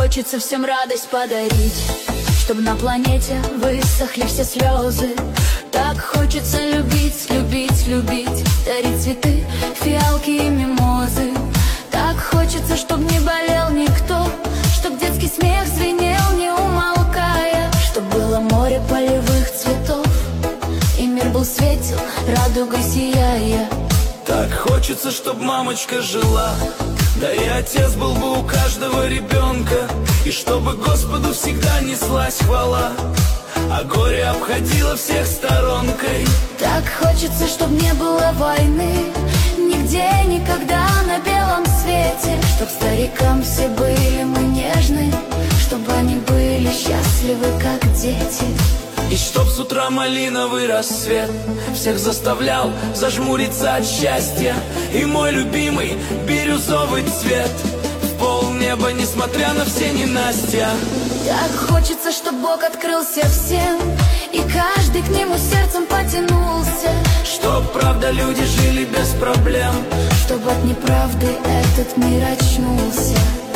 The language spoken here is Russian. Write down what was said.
хочется всем радость подарить, чтобы на планете высохли все слезы. Так хочется любить, любить, любить, дарить цветы, фиалки и мимозы. Так хочется, чтоб не болел никто, чтоб детский смех звенел не умолкая, чтоб было море полевых цветов, и мир был светел, радугой сияя. Так хочется, чтоб мамочка жила, да и отец был бы у каждого ребенка, и чтобы Господу всегда неслась хвала, а горе обходило всех сторонкой. Так хочется, чтоб не было войны нигде, никогда на белом свете, чтоб старикам все были мы нежны, чтобы они были счастливы, как дети. И чтоб с утра малиновый рассвет всех заставлял зажмуриться от счастья, и мой любимый бирюзовый цвет в полнеба, несмотря на все ненастья. Так хочется, чтоб Бог открылся всем, и каждый к нему сердцем потянулся, чтоб, правда, люди жили без проблем, чтоб от неправды этот мир очнулся.